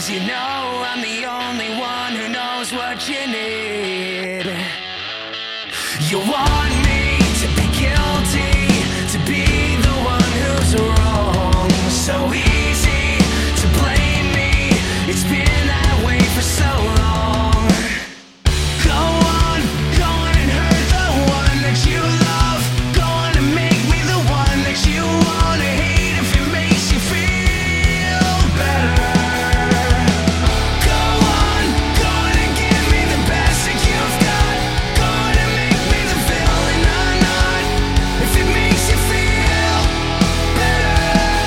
'Cause you know I'm the only one who knows what you need. You want me to be guilty, to be the one who's wrong. So easy to blame me, it's been that way for so long. Go on and hurt the one that you love. Go on and make me the one that you wanna hate if it makes you feel better. Go on and give me the best that you've got. Go on and make me the villain I'm not, if it makes you feel better.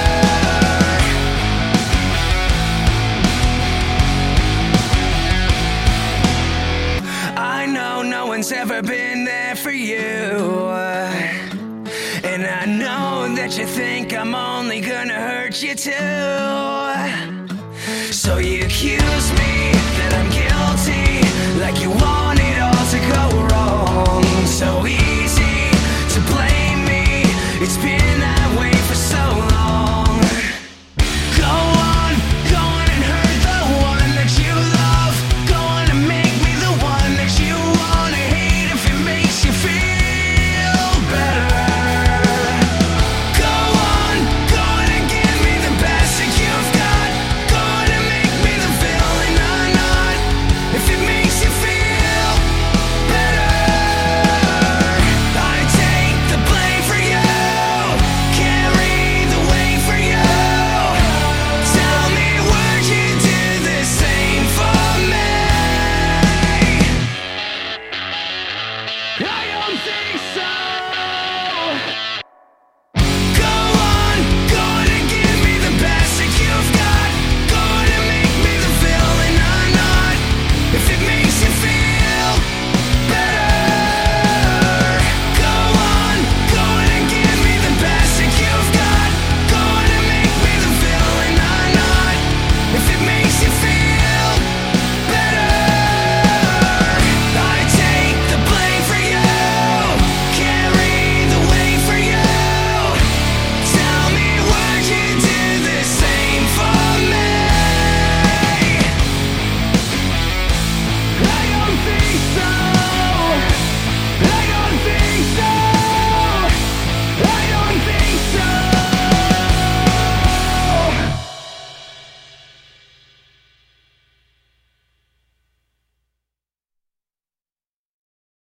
I know no one's ever been there for you, and I know that you think I'm only gonna hurt you too. So you accuse me that I'm guilty, like you want it all to go wrong. So easy to blame me, it's been that way